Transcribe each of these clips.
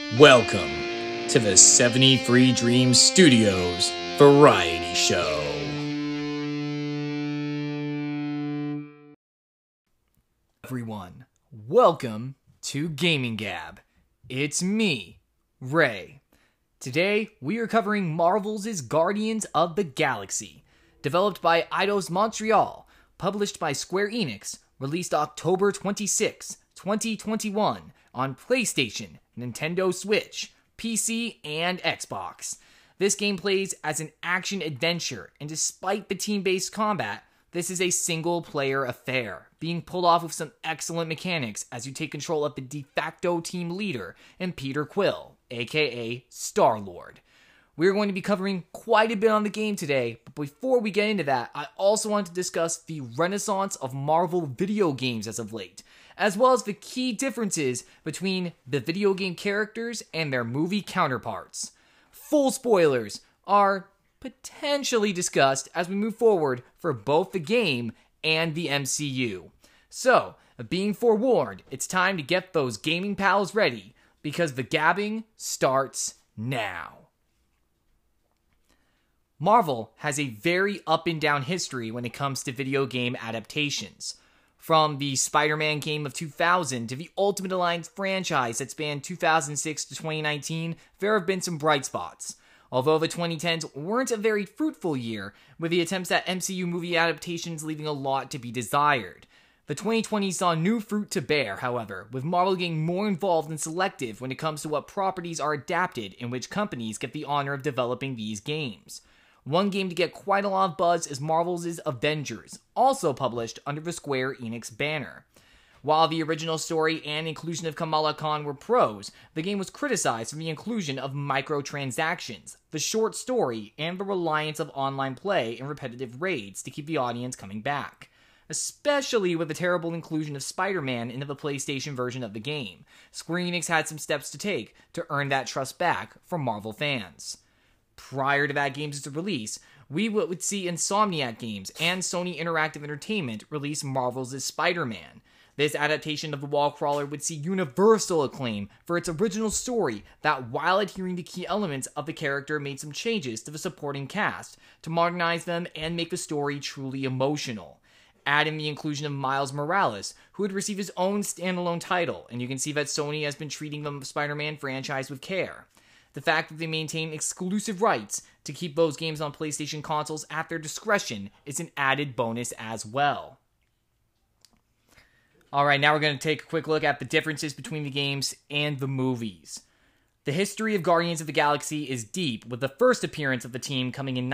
Welcome to the 73 Dreams Studios Variety Show. Everyone, welcome to Gaming Gab. It's me, Ray. Today, we are covering Marvel's Guardians of the Galaxy, developed by Eidos Montreal, published by Square Enix, released October 26, 2021 on PlayStation, Nintendo Switch, PC, and Xbox. This game plays as an action-adventure, and despite the team-based combat, this is a single-player affair, being pulled off with some excellent mechanics as you take control of the de facto team leader in Peter Quill, aka Star-Lord. We're going to be covering quite a bit on the game today, but before we get into that, I also want to discuss the renaissance of Marvel video games as of late, as well as the key differences between the video game characters and their movie counterparts. Full spoilers are potentially discussed as we move forward for both the game and the MCU. So, being forewarned, it's time to get those gaming pals ready, because the gabbing starts now. Marvel has a very up and down history when it comes to video game adaptations. From the Spider-Man game of 2000 to the Ultimate Alliance franchise that spanned 2006 to 2019, there have been some bright spots. Although the 2010s weren't a very fruitful year, with the attempts at MCU movie adaptations leaving a lot to be desired. The 2020s saw new fruit to bear, however, with Marvel getting more involved and selective when it comes to what properties are adapted and which companies get the honor of developing these games. One game to get quite a lot of buzz is Marvel's Avengers, also published under the Square Enix banner. While the original story and inclusion of Kamala Khan were pros, the game was criticized for the inclusion of microtransactions, the short story, and the reliance of online play and repetitive raids to keep the audience coming back. Especially with the terrible inclusion of Spider-Man into the PlayStation version of the game, Square Enix had some steps to take to earn that trust back from Marvel fans. Prior to that game's release, we would see Insomniac Games and Sony Interactive Entertainment release Marvel's Spider-Man. This adaptation of the wall crawler would see universal acclaim for its original story that, while adhering to key elements of the character, made some changes to the supporting cast to modernize them and make the story truly emotional. Add in the inclusion of Miles Morales, who would receive his own standalone title, and you can see that Sony has been treating the Spider-Man franchise with care. The fact that they maintain exclusive rights to keep those games on PlayStation consoles at their discretion is an added bonus as well. Alright, now we're going to take a quick look at the differences between the games and the movies. The history of Guardians of the Galaxy is deep, with the first appearance of the team coming in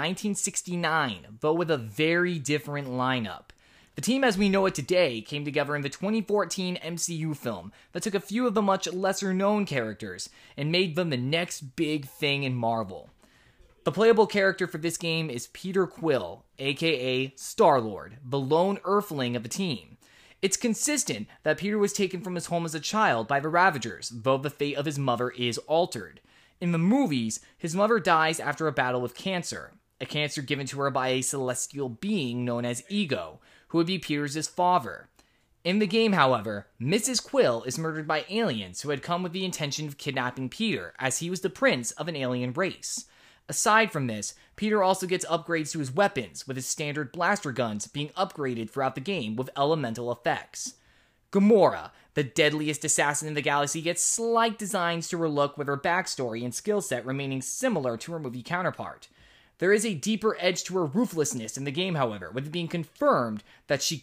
1969, though with a very different lineup. The team as we know it today came together in the 2014 MCU film that took a few of the much lesser known characters and made them the next big thing in Marvel. The playable character for this game is Peter Quill, aka Star-Lord, the lone Earthling of the team. It's consistent that Peter was taken from his home as a child by the Ravagers, though the fate of his mother is altered. In the movies, his mother dies after a battle with cancer, a cancer given to her by a celestial being known as Ego, who would be Peter's father. In the game, however, Mrs. Quill is murdered by aliens who had come with the intention of kidnapping Peter, as he was the prince of an alien race. Aside from this, Peter also gets upgrades to his weapons, with his standard blaster guns being upgraded throughout the game with elemental effects. Gamora, the deadliest assassin in the galaxy, gets slight designs to her look, with her backstory and skill set remaining similar to her movie counterpart. There is a deeper edge to her ruthlessness in the game, however, with it being confirmed that she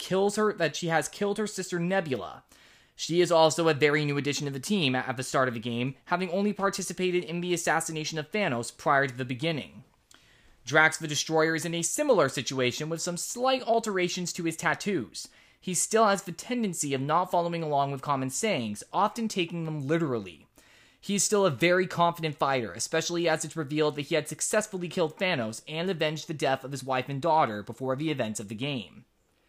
has killed her sister Nebula. She is also a very new addition to the team at the start of the game, having only participated in the assassination of Thanos prior to the beginning. Drax the Destroyer is in a similar situation with some slight alterations to his tattoos. He still has the tendency of not following along with common sayings, often taking them literally. He is still a very confident fighter, especially as it's revealed that he had successfully killed Thanos and avenged the death of his wife and daughter before the events of the game.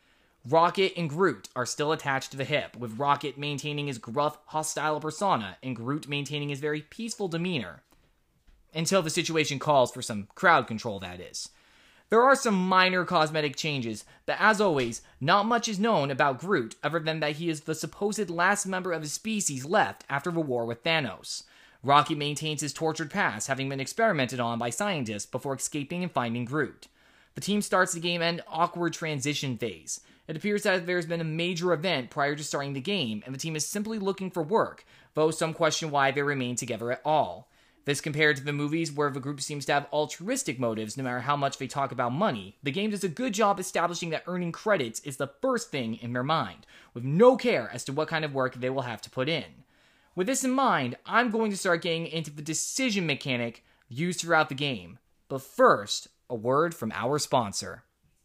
Rocket and Groot are still attached to the hip, with Rocket maintaining his gruff, hostile persona and Groot maintaining his very peaceful demeanor. Until the situation calls for some crowd control, that is. There are some minor cosmetic changes, but as always, not much is known about Groot other than that he is the supposed last member of his species left after the war with Thanos. Rocket maintains his tortured past, having been experimented on by scientists before escaping and finding Groot. The team starts the game in an awkward transition phase. It appears that there's been a major event prior to starting the game, and the team is simply looking for work, though some question why they remain together at all. This compared to the movies where the group seems to have altruistic motives no matter how much they talk about money, the game does a good job establishing that earning credits is the first thing in their mind, with no care as to what kind of work they will have to put in. With this in mind, I'm going to start getting into the decision mechanic used throughout the game. But first, a word from our sponsor.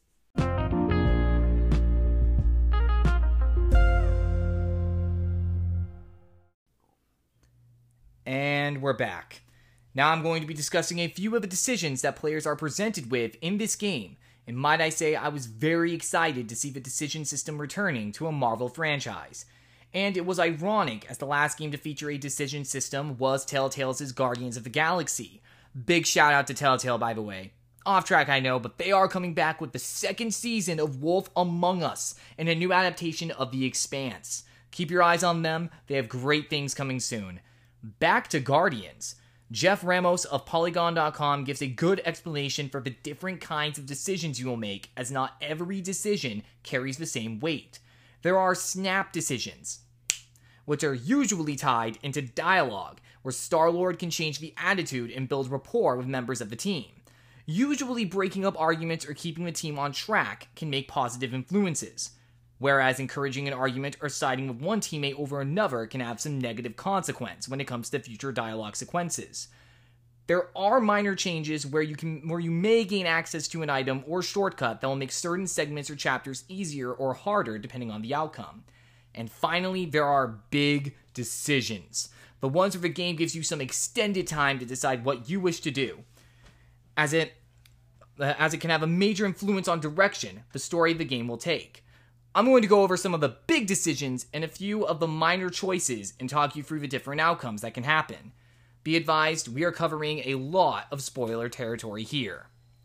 And we're back. Now I'm going to be discussing a few of the decisions that players are presented with in this game, and might I say I was very excited to see the decision system returning to a Marvel franchise. And it was ironic, as the last game to feature a decision system was Telltale's Guardians of the Galaxy. Big shout out to Telltale, by the way. Off track, I know, but they are coming back with the second season of Wolf Among Us and a new adaptation of The Expanse. Keep your eyes on them, they have great things coming soon. Back to Guardians. Jeff Ramos of Polygon.com gives a good explanation for the different kinds of decisions you will make, as not every decision carries the same weight. There are snap decisions, which are usually tied into dialogue, where Star-Lord can change the attitude and build rapport with members of the team. Usually breaking up arguments or keeping the team on track can make positive influences, whereas encouraging an argument or siding with one teammate over another can have some negative consequence when it comes to future dialogue sequences. There are minor changes where you may gain access to an item or shortcut that will make certain segments or chapters easier or harder depending on the outcome. And finally, there are big decisions. The ones where the game gives you some extended time to decide what you wish to do, as it can have a major influence on direction the story of the game will take. I'm going to go over some of the big decisions and a few of the minor choices and talk you through the different outcomes that can happen. Be advised, we are covering a lot of spoiler territory here.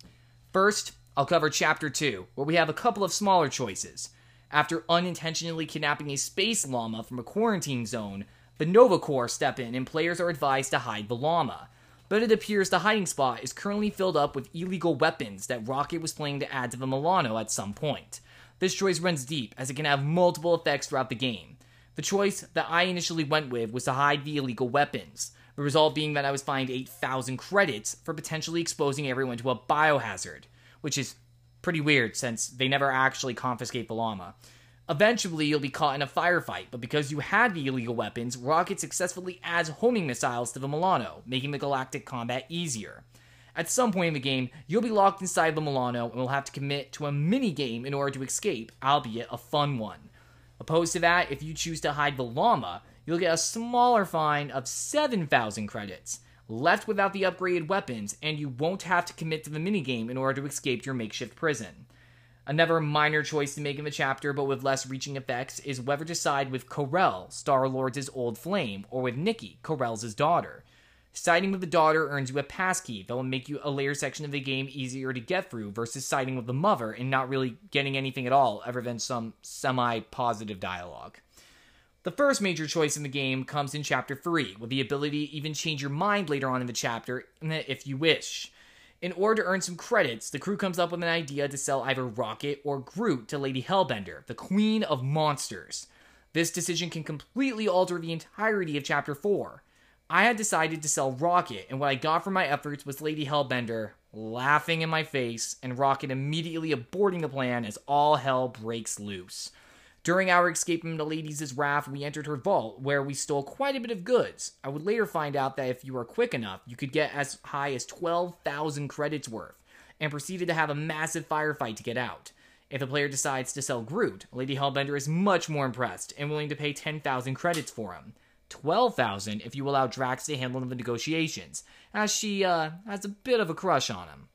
First, I'll cover Chapter 2, where we have a couple of smaller choices. After unintentionally kidnapping a space llama from a quarantine zone, the Nova Corps step in and players are advised to hide the llama. But it appears the hiding spot is currently filled up with illegal weapons that Rocket was planning to add to the Milano at some point. This choice runs deep, as it can have multiple effects throughout the game. The choice that I initially went with was to hide the illegal weapons, the result being that I was fined 8,000 credits for potentially exposing everyone to a biohazard, which is pretty weird since they never actually confiscate the llama. Eventually, you'll be caught in a firefight, but because you had the illegal weapons, Rocket successfully adds homing missiles to the Milano, making the galactic combat easier. At some point in the game, you'll be locked inside the Milano and will have to commit to a mini-game in order to escape, albeit a fun one. Opposed to that, if you choose to hide the llama, you'll get a smaller fine of 7,000 credits, left without the upgraded weapons, and you won't have to commit to the minigame in order to escape your makeshift prison. Another minor choice to make in the chapter, but with less reaching effects, is whether to side with Ko-Rel, Star-Lord's old flame, or with Nikki, Ko-Rel's daughter. Siding with the daughter earns you a passkey that will make you a later section of the game easier to get through versus siding with the mother and not really getting anything at all other than some semi-positive dialogue. The first major choice in the game comes in Chapter 3, with the ability to even change your mind later on in the chapter if you wish. In order to earn some credits, the crew comes up with an idea to sell either Rocket or Groot to Lady Hellbender, the Queen of Monsters. This decision can completely alter the entirety of Chapter 4. I had decided to sell Rocket, and what I got from my efforts was Lady Hellbender laughing in my face and Rocket immediately aborting the plan as all hell breaks loose. During our escape from the lady's wrath, we entered her vault, where we stole quite a bit of goods. I would later find out that if you were quick enough, you could get as high as 12,000 credits worth, and proceeded to have a massive firefight to get out. If the player decides to sell Groot, Lady Hellbender is much more impressed and willing to pay 10,000 credits for him. 12,000 if you allow Drax to handle the negotiations, as she has a bit of a crush on him.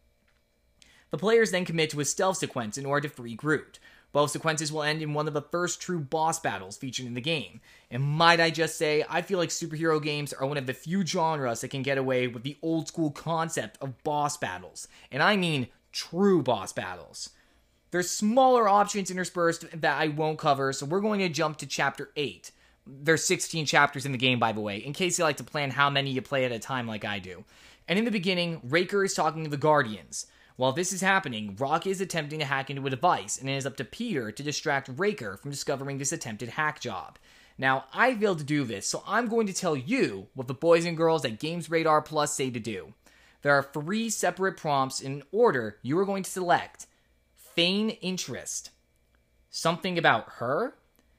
The players then commit to a stealth sequence in order to free Groot. Both sequences will end in one of the first true boss battles featured in the game. And might I just say, I feel like superhero games are one of the few genres that can get away with the old school concept of boss battles. And I mean true boss battles. There's smaller options interspersed that I won't cover, so we're going to jump to Chapter 8. There's 16 chapters in the game, by the way, in case you like to plan how many you play at a time like I do. And in the beginning, Raker is talking to the Guardians. While this is happening, Rocket is attempting to hack into a device, and it is up to Peter to distract Raker from discovering this attempted hack job. Now, I failed to do this, so I'm going to tell you what the boys and girls at Games Radar Plus say to do. There are 3 separate prompts in order you are going to select: feign interest, something about her,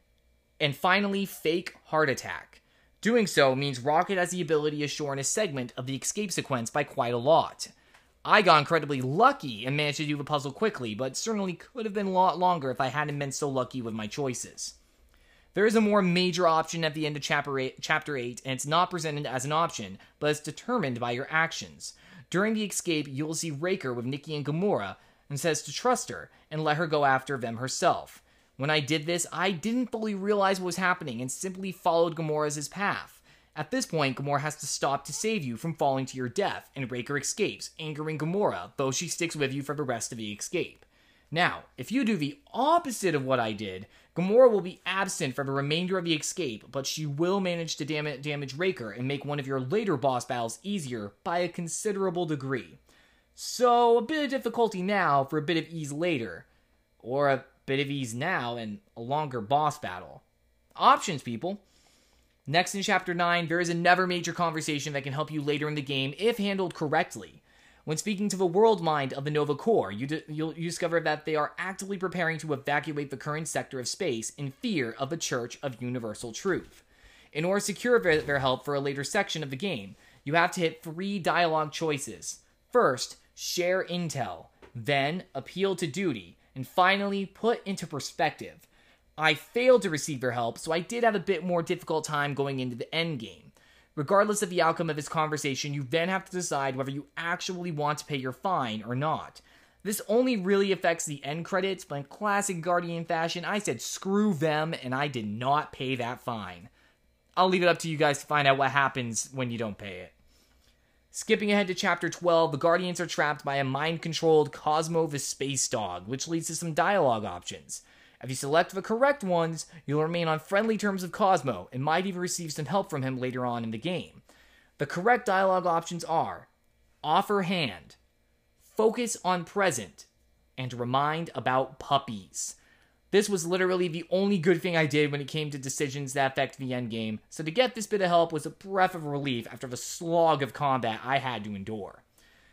and finally, fake heart attack. Doing so means Rocket has the ability to shorten a segment of the escape sequence by quite a lot. I got incredibly lucky and managed to do the puzzle quickly, but certainly could have been a lot longer if I hadn't been so lucky with my choices. There is a more major option at the end of Chapter 8, and it's not presented as an option, but it's determined by your actions. During the escape, you will see Raker with Nikki and Gamora, and says to trust her, and let her go after them herself. When I did this, I didn't fully realize what was happening, and simply followed Gamora's path. At this point, Gamora has to stop to save you from falling to your death, and Raker escapes, angering Gamora, though she sticks with you for the rest of the escape. Now, if you do the opposite of what I did, Gamora will be absent for the remainder of the escape, but she will manage to damage Raker and make one of your later boss battles easier by a considerable degree. So, a bit of difficulty now for a bit of ease later. Or a bit of ease now and a longer boss battle. Options, people. Next in Chapter 9, there is another major conversation that can help you later in the game if handled correctly. When speaking to the world mind of the Nova Corps, you'll discover that they are actively preparing to evacuate the current sector of space in fear of the Church of Universal Truth. In order to secure their help for a later section of the game, you have to hit 3 dialogue choices. First, share intel, then appeal to duty, and finally put into perspective. I failed to receive their help, so I did have a bit more difficult time going into the endgame. Regardless of the outcome of this conversation, you then have to decide whether you actually want to pay your fine or not. This only really affects the end credits, but in classic Guardian fashion, I said screw them, and I did not pay that fine. I'll leave it up to you guys to find out what happens when you don't pay it. Skipping ahead to Chapter 12, the Guardians are trapped by a mind-controlled Cosmo the Space Dog, which leads to some dialogue options. If you select the correct ones, you'll remain on friendly terms with Cosmo, and might even receive some help from him later on in the game. The correct dialogue options are: offer hand, focus on present, and remind about puppies. This was literally the only good thing I did when it came to decisions that affect the endgame, so to get this bit of help was a breath of relief after the slog of combat I had to endure.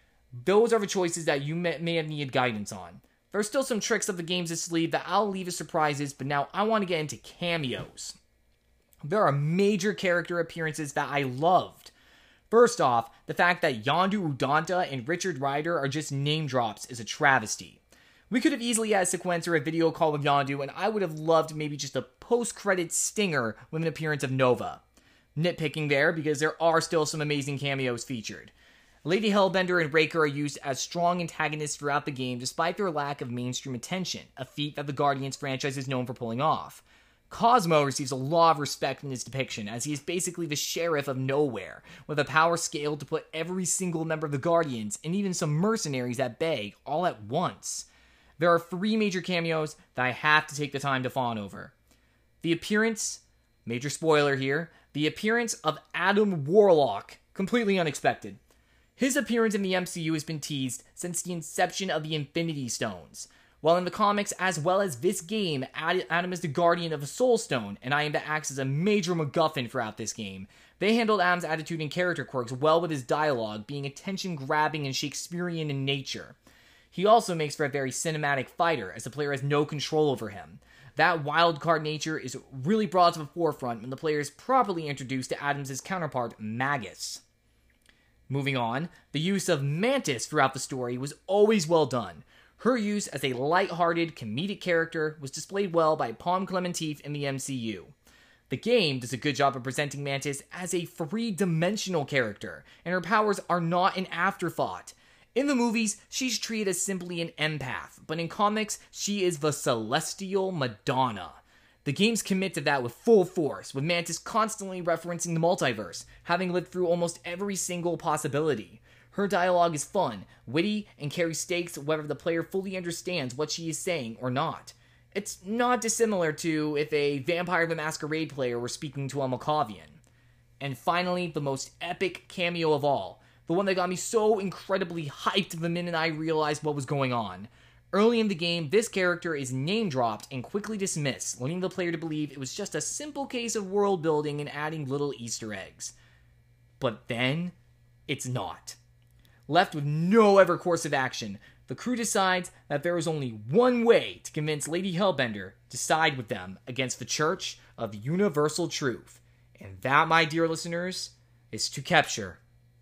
Those are the choices that you may have needed guidance on. There are still some tricks up the game's sleeve that I'll leave as surprises, but now I want to get into cameos. There are major character appearances that I loved. First off, the fact that Yondu Udonta and Richard Rider are just name drops is a travesty. We could have easily had a sequence or a video call with Yondu, and I would have loved maybe just a post-credit stinger with an appearance of Nova. Nitpicking there, because there are still some amazing cameos featured. Lady Hellbender and Raker are used as strong antagonists throughout the game despite their lack of mainstream attention, a feat that the Guardians franchise is known for pulling off. Cosmo receives a lot of respect in his depiction, as he is basically the sheriff of nowhere, with a power scaled to put every single member of the Guardians, and even some mercenaries at bay, all at once. There are 3 major cameos that I have to take the time to fawn over. The appearance, major spoiler here, the appearance of Adam Warlock, completely unexpected. His appearance in the MCU has been teased since the inception of the Infinity Stones. While in the comics, as well as this game, Adam is the guardian of the Soul Stone, and I am to act as a major MacGuffin throughout this game. They handled Adam's attitude and character quirks well with his dialogue, being attention-grabbing and Shakespearean in nature. He also makes for a very cinematic fighter, as the player has no control over him. That wildcard nature is really brought to the forefront when the player is properly introduced to Adam's counterpart, Magus. Moving on, the use of Mantis throughout the story was always well done. Her use as a light-hearted, comedic character was displayed well by Palm Clementif in the MCU. The game does a good job of presenting Mantis as a 3-dimensional character, and her powers are not an afterthought. In the movies, she's treated as simply an empath, but in comics, she is the Celestial Madonna. The games commit to that with full force, with Mantis constantly referencing the multiverse, having lived through almost every single possibility. Her dialogue is fun, witty, and carries stakes whether the player fully understands what she is saying or not. It's not dissimilar to if a Vampire the Masquerade player were speaking to a Malkavian. And finally, the most epic cameo of all, the one that got me so incredibly hyped the minute I realized what was going on. Early in the game, this character is name-dropped and quickly dismissed, leading the player to believe it was just a simple case of world building and adding little Easter eggs. But then, it's not. Left with no other course of action, the crew decides that there is only one way to convince Lady Hellbender to side with them against the Church of Universal Truth. And that, my dear listeners, is to capture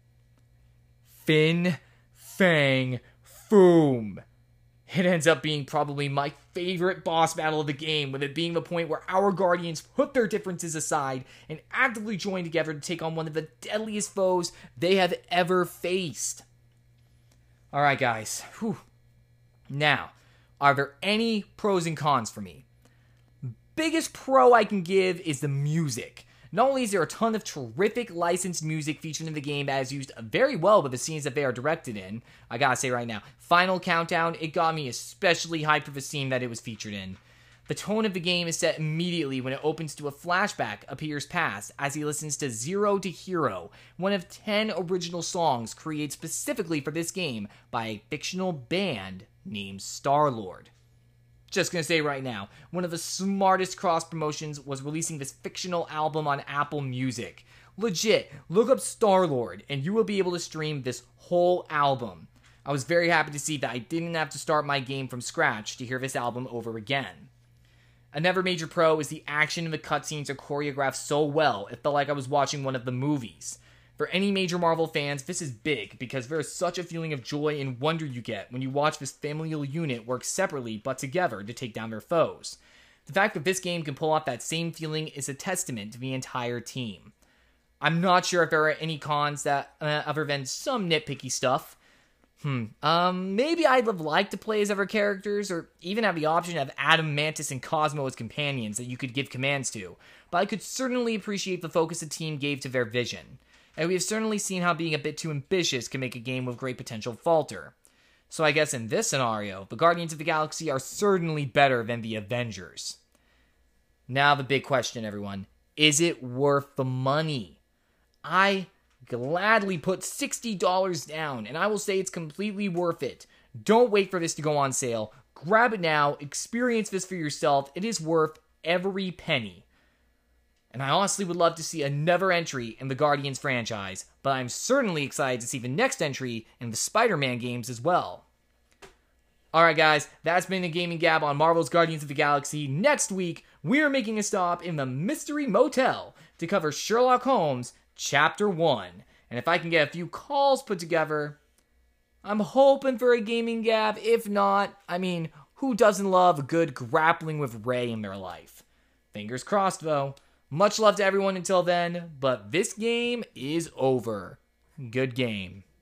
Fin Fang Foom. It ends up being probably my favorite boss battle of the game, with it being the point where our guardians put their differences aside and actively join together to take on one of the deadliest foes they have ever faced. Alright guys, whew. Now, are there any pros and cons for me? Biggest pro I can give is the music. Not only is there a ton of terrific licensed music featured in the game that is used very well with the scenes that they are directed in, I gotta say right now, Final Countdown, it got me especially hyped for the scene that it was featured in. The tone of the game is set immediately when it opens to a flashback of Peter's past as he listens to Zero to Hero, one of 10 original songs created specifically for this game by a fictional band named Star-Lord. Just gonna say right now, one of the smartest cross-promotions was releasing this fictional album on Apple Music. Legit, look up Star-Lord and you will be able to stream this whole album. I was very happy to see that I didn't have to start my game from scratch to hear this album over again. Another major pro is the action and the cutscenes are choreographed so well, it felt like I was watching one of the movies. For any major Marvel fans, this is big, because there is such a feeling of joy and wonder you get when you watch this familial unit work separately but together to take down their foes. The fact that this game can pull off that same feeling is a testament to the entire team. I'm not sure if there are any cons that, other than some nitpicky stuff. Maybe I'd have liked to play as other characters, or even have the option of Adam, Mantis, and Cosmo as companions that you could give commands to, but I could certainly appreciate the focus the team gave to their vision. And we have certainly seen how being a bit too ambitious can make a game with great potential falter. So I guess in this scenario, the Guardians of the Galaxy are certainly better than the Avengers. Now the big question, everyone. Is it worth the money? I gladly put $60 down, and I will say it's completely worth it. Don't wait for this to go on sale. Grab it now, experience this for yourself. It is worth every penny. And I honestly would love to see another entry in the Guardians franchise, but I'm certainly excited to see the next entry in the Spider-Man games as well. Alright guys, that's been the Gaming Gab on Marvel's Guardians of the Galaxy. Next week, we're making a stop in the Mystery Motel to cover Sherlock Holmes Chapter 1. And if I can get a few calls put together, I'm hoping for a Gaming Gab. If not, I mean, who doesn't love a good grappling with Rey in their life? Fingers crossed though. Much love to everyone until then, but this game is over. Good game.